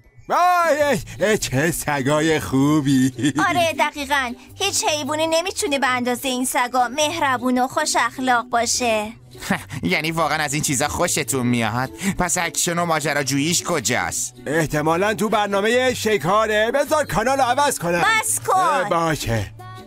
چه سگای خوبی. آره دقیقاً، هیچ حیوانی نمیتونه به اندازه این سگا مهربون و خوش اخلاق باشه. یعنی واقعا از این چیزا خوشتون میاد؟ پس اکشن و ماجراجوییش کجاست؟ احتمالاً تو برنامه شکاره. بذار کانال رو عوض کنم. بس کن. باشه.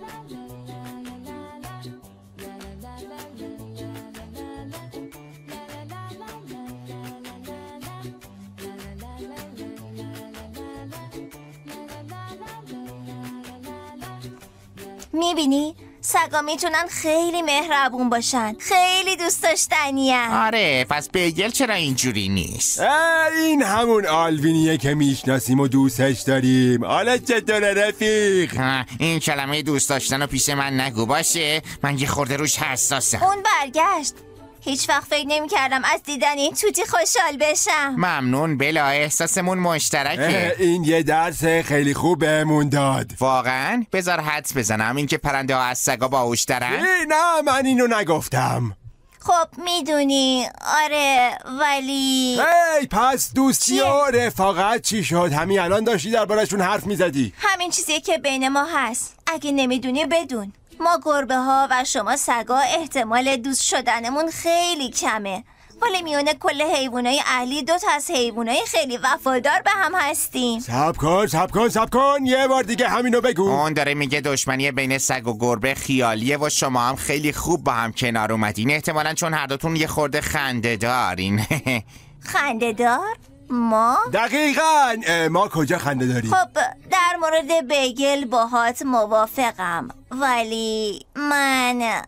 میبینی؟ سگا میتونن خیلی مهربون باشن، خیلی دوست داشتنی‌ان. آره، پس بیگل چرا اینجوری نیست؟ این همون آلوینیه که میشناسیم و دوستش داریم. حالا چطوره رفیق؟ این کلمه دوست داشتن رو پیش من نگو باشه، من یه خورده روش حساسم. اون برگشت. هیچ وقت فکر نمی کردم از دیدن این توتی خوشحال بشم. ممنون بلا، احساسمون مشترکه. این یه درس خیلی خوب بهمون داد. واقعا؟ بذار حدس بزنم اینکه پرنده ها از سگا باهوش‌ترن؟ نه من اینو نگفتم. خب میدونی، آره ولی پس دوستی و رفاقت چی شد؟ همین الان داشتی دربارشون حرف میزدی. همین چیزیه که بین ما هست. اگه نمیدونی بدون. ما گربه ها و شما سگا احتمال دوست شدنمون خیلی کمه، ولی میونه کل حیوانای اهلی 2 تا از حیوانای خیلی وفادار به هم هستیم. صبر کن یه بار دیگه همینو بگو. اون داره میگه دشمنی بین سگ و گربه خیالیه و شما هم خیلی خوب با هم کنار اومدین، احتمالاً چون هر دوتون یه خورده خنده دارین. خنده دار؟ ما؟ دقیقاً. ما کجا خنده داریم؟ خب در مورد بیگل باهات موافقم، ولی من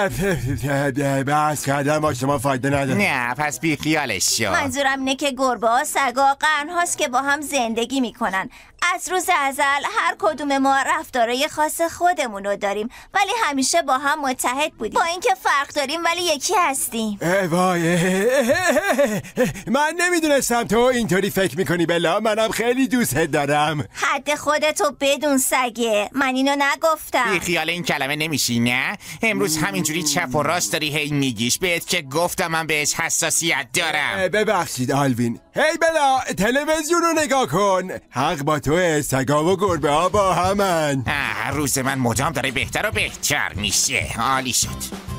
بحث کردن با شما فایده نداره. نه پس بی خیالش شو. منظورم اینه که گربه ها سگا قرن هاست که با هم زندگی میکنن. از روز ازل هر کدوم ما رفتارای خاص خودمون رو داریم، ولی همیشه با هم متحد بودیم. با اینکه فرق داریم ولی یکی هستیم. وای من نمیدونستم تو اینطوری فکر میکنی بلا. منم خیلی دوستت دارم. حد خودتو بدون سگه، من اینو نگفتم. بی خیال این کلمه نمیشی نه؟ امروز همینجوری چپ و راست داری هی میگیش، بهت که گفتم من بهش حساسیت دارم. ببخشید آلوین. هی بلا تلویزیون رو نگاه کن. حق با توه، سگا و گربه ها با همن. روز من مدام داره بهتر و بهتر میشه. عالی شد.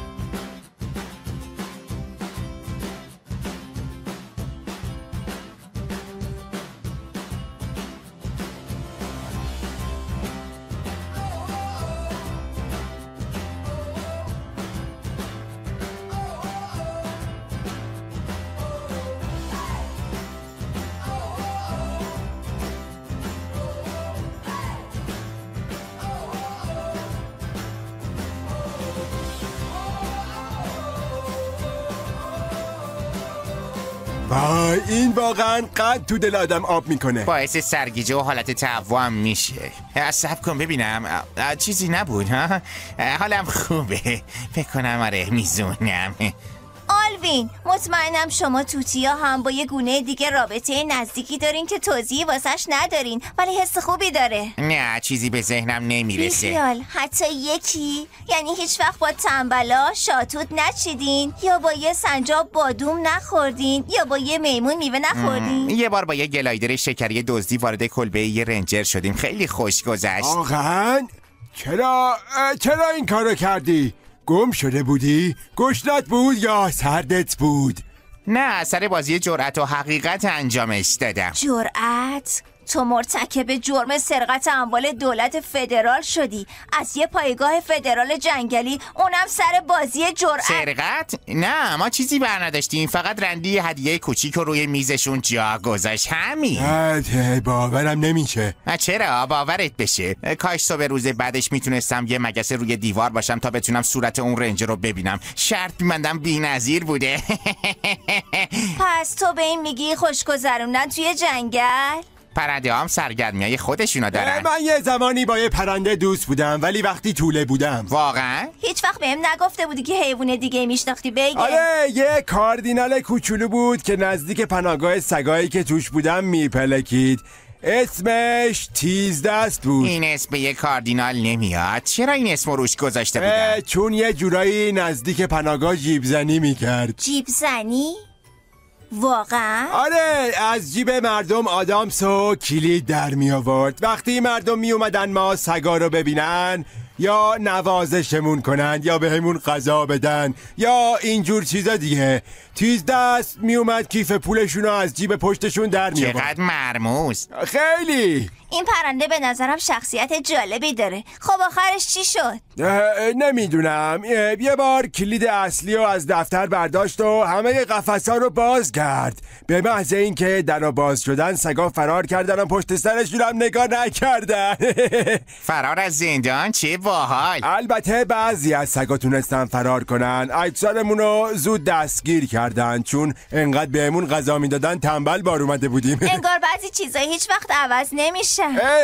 وای این واقعا قد تو دل آدم آب میکنه. باعث سرگیجه و حالت تهوع هم میشه. صبر کن ببینم. چیزی نبود ها؟ حالم خوبه. فکر کنم آره میزونم. آلوین مطمئنم شما توتیا هم با یه گونه دیگه رابطه نزدیکی دارین که توضیحی واسش ندارین، ولی حس خوبی داره. نه چیزی به ذهنم نمیرسه. بیخیال، حتی یکی؟ یعنی هیچ وقت با تنبلا شاتوت نچیدین؟ یا با یه سنجاب بادوم نخوردین؟ یا با یه میمون میوه نخوردین؟ یه بار با یه گلایدر شکری دزدی وارد کلبه یه رنجر شدیم، خیلی خوش گذشت. واقعا؟ چرا این کارو کردی؟ گم شده بودی؟ گشنت بود یا سردت بود؟ نه سر بازی جرأت و حقیقت انجامش دادم. جرأت؟ تو مرتکب جرم سرقت اموال دولت فدرال شدی، از یه پایگاه فدرال جنگلی، اونم سر بازی جرأت. سرقت؟ نه ما چیزی بر نداشتیم، فقط رندی هدیه کوچیک رو روی میزشون جا گذاشت، همین. باورم نمیشه. چرا باورت بشه؟ کاش صبح روز بعدش میتونستم یه مگس روی دیوار باشم تا بتونم صورت اون رنجر رو ببینم. شرط می‌بندم بی‌نظیر بوده. پس تو به این میگی خوش گذروندن توی جنگل؟ پرنده هم سرگرمیای خودشونو دارن. من یه زمانی با یه پرنده دوست بودم، ولی وقتی توله بودم. واقعا؟ هیچ وقت بهم نگفته بودی که حیوان دیگه میشناختی بگه؟ آره یه کاردینال کوچولو بود که نزدیک پناهگاه سگایی که توش بودم میپلکید. اسمش تیزدست بود. این اسم به یه کاردینال نمیاد. چرا این اسم روش گذاشته بودن؟ چون یه جورایی نزدیک پناهگاه جیبزنی میکرد. جیبزنی؟ واقعا؟ آره، از جیب مردم آدامس و کلید در می آورد. وقتی مردم می اومدن ما سگا رو ببینن یا نوازشمون کنن یا بهمون غذا بدن یا اینجور چیزا دیگه، تیزدست می اومد کیف پولشون رو از جیب پشتشون در می آورد. چقدر مرموز. خیلی. این پرنده به نظرم شخصیت جالبی داره. خب آخرش چی شد؟ نمیدونم. یه بار کلید اصلی رو از دفتر برداشت و همه قفس‌ها رو باز کرد. به محض اینکه درو باز شدن سگا فرار کردن و پشت سرشون هم نگاه نکردن. فرار از زندان؟ چه باحال. البته بعضی از سگا تونستن فرار کنن. اکثرمون رو زود دستگیر کردن چون انقدر بهمون غذا میدادن تنبل بار اومده بودیم. انگار بعضی چیزایی هیچ وقت عوض نمیشه.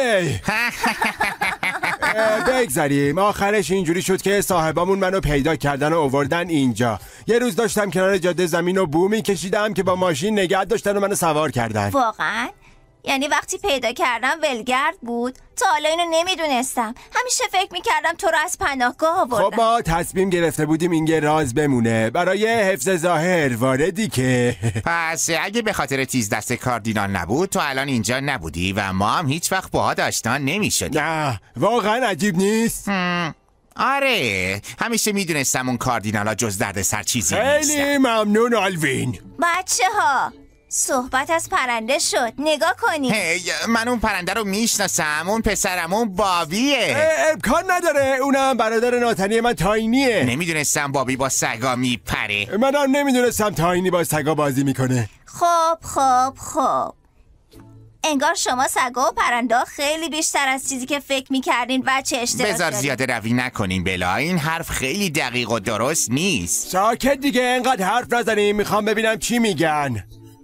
بگذاریم. آخرش اینجوری شد که صاحبامون منو پیدا کردن و آوردن اینجا. یه روز داشتم کنار جاده زمین و بو می‌کشیدم که با ماشین نگه داشتن و منو سوار کردن. واقعا؟ یعنی وقتی پیدا کردم ولگرد بود؟ تا حالا اینو نمیدونستم. همیشه فکر میکردم تو رو از پناهگاه آوردن. خب ما تصمیم گرفته بودیم این یه راز بمونه برای حفظ ظاهر. واردی که پس اگه به خاطر تیزدست کاردینال نبود تو الان اینجا نبودی و ما هم هیچ وقت باهات آشنا نمیشدیم. نه واقعا عجیب نیست؟ آره، همیشه میدونستم اون کاردینالا جز دردسر چیزی نیستن. خیلی ممنون آلوین. بچه ها صحبت از پرنده شد. نگاه کنی. من اون پرنده رو میشناسم. اون پسرم، اون بابیه. امکان نداره. اونم برادر ناتنی من تاینیه. نمیدونستم بابی با سگا میپره. منم نمیدونستم تاینی با سگا بازی میکنه. خب انگار شما سگا و پرنده خیلی بیشتر از چیزی که فکر میکردین بچه اشتراک بذار دارین. زیاده روی نکنیم بلا. این حرف خیلی دقیق و درست نیست. ساکت دیگه، انقدر حرف نزنیم. میخوام ببینم چی میگن.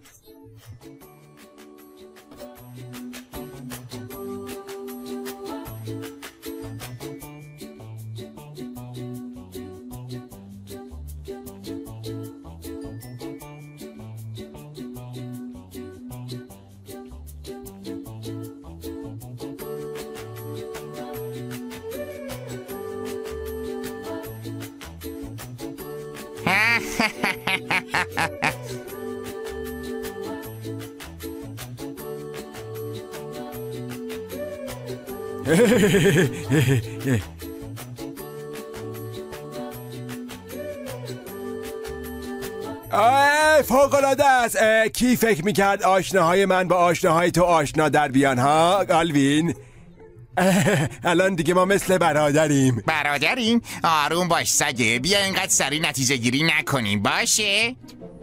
فوق‌العاده است. کی فکر میکرد آشناهای من با آشناهای تو آشنا در بیان ها آلوین؟ الان دیگه ما مثل برادریم. برادریم؟ آروم باش سگه. بیا اینقدر سریع نتیجه گیری نکنیم باشه؟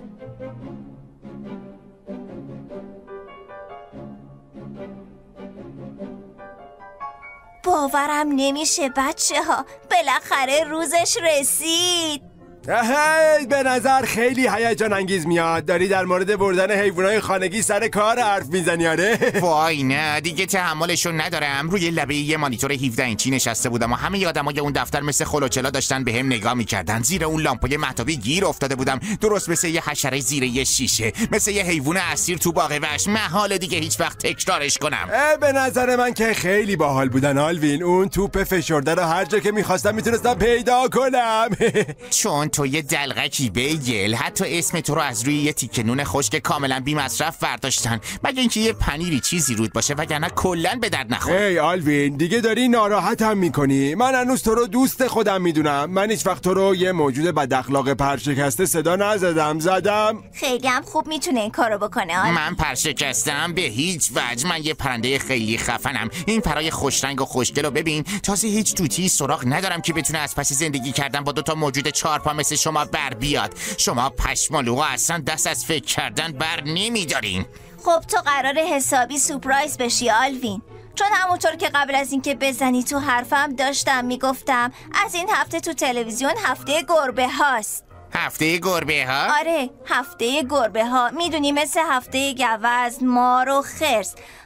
باورم نمیشه بچه ها. بالاخره روزش رسید. به نظر خیلی هیجان انگیز میاد. داری در مورد بردن حیوانای خانگی سر کار حرف میزنی آره؟ وای نه دیگه تحملشون ندارم. روی لبه یه مانیتور 17 اینچی نشسته بودم و همه آدمای اون دفتر مثل خلوچلا داشتن بهم نگاه میکردن. زیر اون لامپای مهتابی گیر افتاده بودم، درست مثل یه حشره زیر یه شیشه، مثل یه حیوان اسیر تو باغ وحش. محال دیگه هیچ وقت تکرارش کنم. به نظر من که خیلی باحال بودن آلوین. اون توپ فشرده رو هر جا که میخواستم میتونستم پیدا کنم. چون تو یه دلغکی بیگل. حتی اسم تو رو از روی یه تیکه نون خشک کاملا بی مصرف برداشتن، مگه اینکه یه پنیری چیزی رود باشه، وگرنه کلا به درد نخوره. ای آلوین دیگه داری ناراحتم میکنی. من هنوز تو رو دوست خودم میدونم. من هیچ وقت تو رو یه موجود بد اخلاق پرشکسته صدا زدم. خیلی هم خوب میتونه این کارو بکنه. من پرشکستم؟ به هیچ وجه. من یه پرنده خیلی خفنم. این پرای خوشرنگ و خوشگل رو ببین. تازه هیچ توتی سراغ ندارم که بتونه از پس زندگی کردن با دوتا موجود چارپا مثل شما بر بیاد. شما پشمالوها اصلا دست از فکر کردن بر نمیدارین. خب تو قراره حسابی سورپرایز بشی آلوین، چون همونطور که قبل از اینکه بزنی تو حرفم داشتم میگفتم از این هفته تو تلویزیون هفته گربه هاست. هفته گربه ها؟ آره هفته گربه ها. میدونی مثل هفته گوزن، مار و خرس.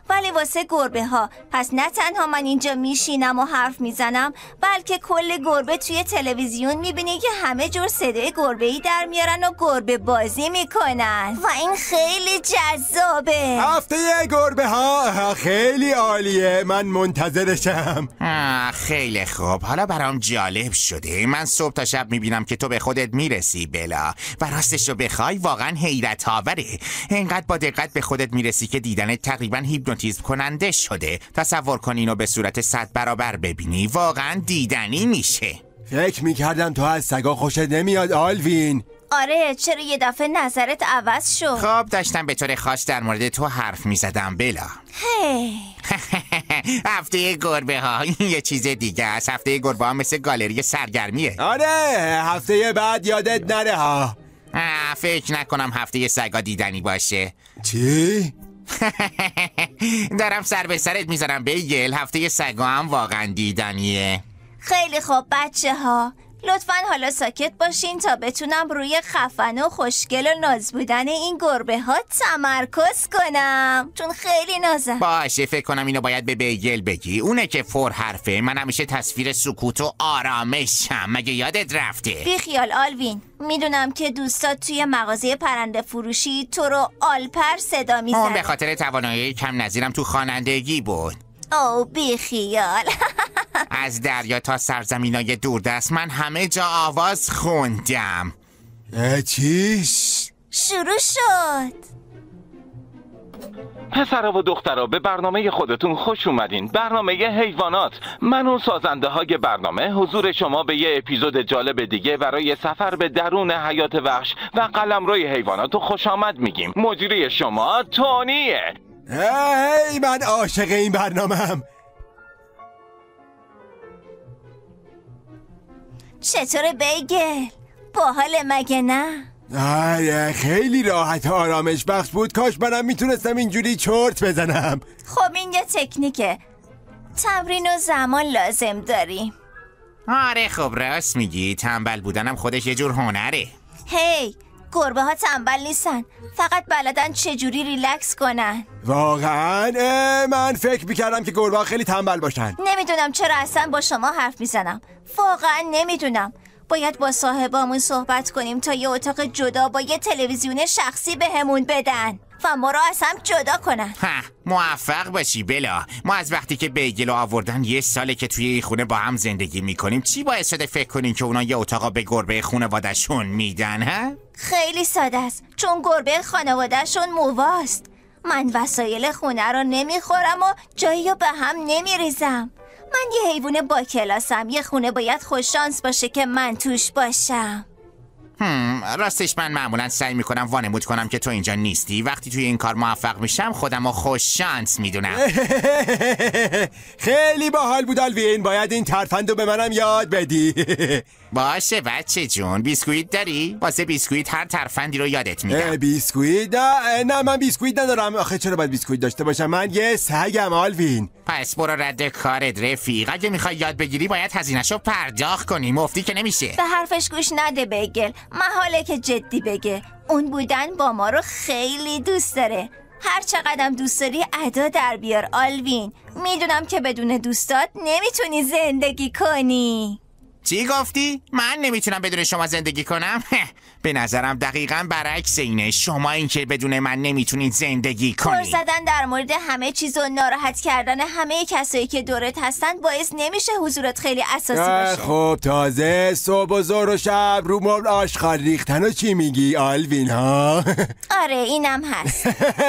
ولی واسه گربه ها. پس نه تنها من اینجا میشینم و حرف میزنم، بلکه کل گربه توی تلویزیون میبینی که همه جور صدای گربه‌ای در میارن و گربه بازی میکنن و این خیلی جذابه. هفته گربه ها خیلی عالیه، من منتظرشم. خیلی خوب، حالا برام جالب شده. من صبح تا شب میبینم که تو به خودت میرسی بلا، و راستش رو بخوای واقعا حیرت آوره. اینقدر با دقت به خودت میرسی که دیدنت تقریبا هیپنوتیزم کننده شده. تصور کن اینو به صورت 100 برابر ببینی، واقعا دیدنی میشه. فکر میکردم تو از سگا خوشت نمیاد آلوین. آره، چرا یه دفعه نظرت عوض شد؟ خب داشتم به طور خاص در مورد تو حرف میزدم بلا. هی هفته گربه ها یه چیز دیگه است. هفته گربه ها مثل گالری سرگرمیه. آره، هفته بعد یادت نره ها. فکر نکنم هفته سگا دیدنی باشه. چی؟ دارم سر به سرت میذارم بیگل، هفته سگا هم واقعا دیدنیه. خیلی خوب بچه ها، لطفاً حالا ساکت باشین تا بتونم روی خفن و خوشگل و ناز بودن این گربه ها تمرکز کنم، چون خیلی نازم. باشه، فکر کنم اینو باید به بیگل بگی، اونه که فور حرفه. من همیشه تصویر سکوت و آرامشم، مگه یادت رفته؟ بی خیال آلوین، میدونم که دوستات توی مغازه پرنده فروشی تو رو آلپر صدا اون میزنه. به خاطر توانایی کم نظیرم تو خوانندگی بود. او بی خیال. از دریا تا سرزمینای دوردست من همه جا آواز خوندم. چیش؟ شروع شد. پسرا و دخترا، به برنامه خودتون خوش اومدین. برنامه حیوانات. من و سازنده های برنامه حضور شما به یه اپیزود جالب دیگه برای سفر به درون حیات وحش و قلمروی حیوانات خوش آمد میگیم. مجری شما تونیه. هی، من عاشق این برنامه‌ام. چطوره بیگل؟ باحال مگه نه؟ آره، خیلی راحت و آرامش بخش بود. کاش منم میتونستم اینجوری چرت بزنم. خب این یه تکنیکه، تمرین و زمان لازم داریم. آره خب راست میگی، تنبل بودنم خودش یه جور هنره. هی، گربه ها تنبل نیستن، فقط بلدن چجوری ریلکس کنن. واقعا من فکر میکردم که گربه ها خیلی تنبل باشن. نمیدونم چرا اصلا با شما حرف میزنم، واقعا نمیدونم. باید با صاحبامون صحبت کنیم تا یه اتاق جدا با یه تلویزیون شخصی بهمون بدن و ما را از هم جدا کنن. موفق باشی بلا. ما از وقتی که بیگلو آوردن یه ساله که توی این خونه با هم زندگی میکنیم. چی باعث شده فکر کنین که اونا یه اتاقا به گربه خانواده‌شون میدن ها؟ خیلی ساده است، چون گربه خانواده‌شون موواست. من وسایل خونه رو نمیخورم و جایی رو به هم نمیریزم. من یه حیوان با کلاسم، یه خونه باید خوش شانس باشه که من توش باشم. راستش من معمولا سعی میکنم وانمود کنم که تو اینجا نیستی. وقتی توی این کار موفق میشم خودم رو خوش شانس میدونم. خیلی باحال بود آلوین، باید این ترفند رو به منم یاد بدی. باشه بچه جون، بیسکویت داری؟ واسه بیسکویت هر ترفندی رو یادت میدم. بیسکویت؟ نه من بیسکویت ندارم. آخه چرا باید بیسکویت داشته باشم؟ من یه سگم آلوین. پس برو رد کارت رفیق. اگه میخوای یاد بگیری باید هزینه‌شو پرداخت کنی، مفتی که نمیشه. به حرفش گوش نده بیگل، محاله که جدی بگه. اون بودن با ما رو خیلی دوست داره. هر چقدرم دوست داری ادا در بیار آلوین. میدونم که بدون دوستات نمیتونی زندگی کنی. چی گفتی؟ من نمیتونم بدون شما زندگی کنم؟ به نظرم دقیقاً برعکس اینه. شما این که بدون من نمیتونید زندگی کار کنید. زدن در مورد همه چیز و ناراحت کردن همه کسایی که دورت هستن باعث نمیشه حضورت خیلی اساسی باشه. خب تازه صبح و ظهر و شب رو مبل آشغال ریختن و چی میگی آلوین ها؟ آره اینم هست.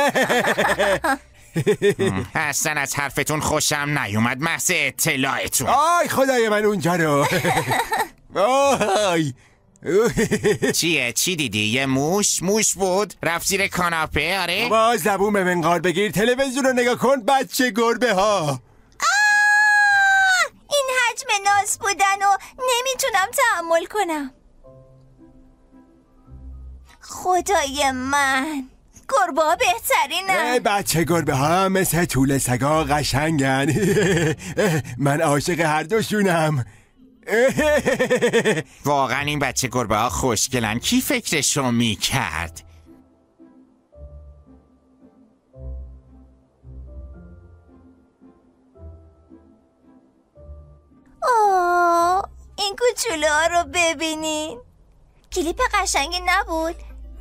اصلا از حرفتون خوشم نیومد، محض اطلاعتون. آی خدای من اونجا رو. آی چیه؟ چی دیدی؟ یه موش بود؟ رفت زیر کاناپه؟ آره؟ با زبون به منقار بگیر، تلویزیون رو نگاه کن بچه گربه ها. این حجم ناز بودن و نمیتونم تحمل کنم. خدای من، گربه ها بهترینن. بچه گربه ها مثل طول سگا قشنگن. من عاشق هر دوشونم. واقعا این بچه گربه ها خوشگلن. کی فکرشو میکرد؟ این کوچولوها رو ببینین. کلیپ قشنگی نبود؟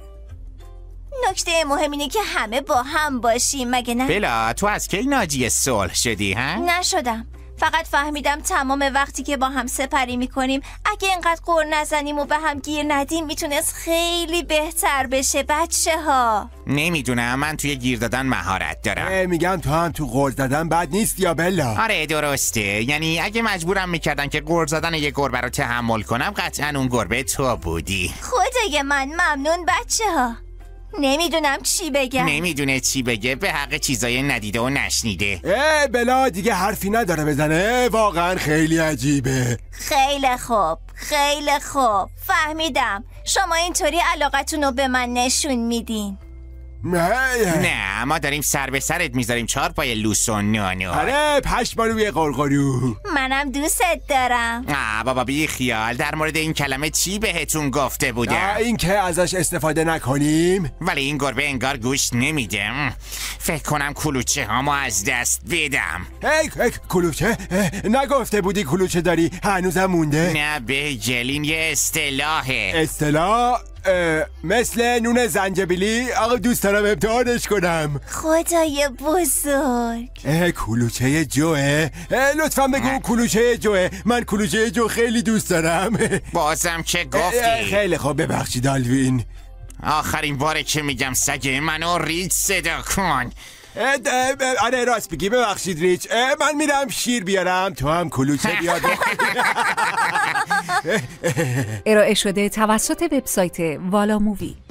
نکته مهم اینه که همه با هم باشیم، مگه نه؟ بلا تو از کی ناجی صلح شدی ها؟ نشدم. فقط فهمیدم تمام وقتی که با هم سپری میکنیم اگه اینقدر قور نزنیم و به هم گیر ندیم میتونست خیلی بهتر بشه بچه ها. نمیدونم، من توی گیر دادن مهارت دارم. میگم تو هم تو قرض زدن بد نیست یا بلا؟ آره درسته، یعنی اگه مجبورم میکردن که قرض زدن یه گربه رو تحمل کنم قطعا اون گربه تو بودی. خدای من ممنون بچه ها. نمیدونم چی بگم. نمیدونه چی بگه، به حق چیزای ندیده و نشنیده. بلا دیگه حرفی نداره بزنه، واقعا خیلی عجیبه. خیلی خوب، خیلی خوب، فهمیدم. شما اینطوری علاقتون رو به من نشون میدین. نه ما داریم سر به سرت میذاریم 4 پای لوس و نانو. آره پشمالوی قرقرو. منم دوستت دارم. بابا بی خیال، در مورد این کلمه چی بهتون گفته بودم؟ این که ازش استفاده نکنیم. ولی این گربه انگار گوش نمیده. فکر کنم کلوچه هامو از دست بدم. کلوچه؟ نگفته بودی کلوچه داری؟ هنوزم مونده؟ نه بگلین یه اصطلاحه. اصطلاح؟ مثل نون زنجبیلی؟ آقا دوست دارم امتحانش کنم. خدای بزرگ. کلوچه جوه؟ لطفا بگو کلوچه جوه. من کلوچه جو خیلی دوست دارم. بازم که گفتی. خیلی خوب، ببخشید آلوین. آخرین باره که میگم سگه منو ریچ صدا کن. آره راست بگی، ببخشید ریچ. من میرم شیر بیارم، تو هم کلوچه بیاد. ارائه شده توسط وبسایت والا مووی.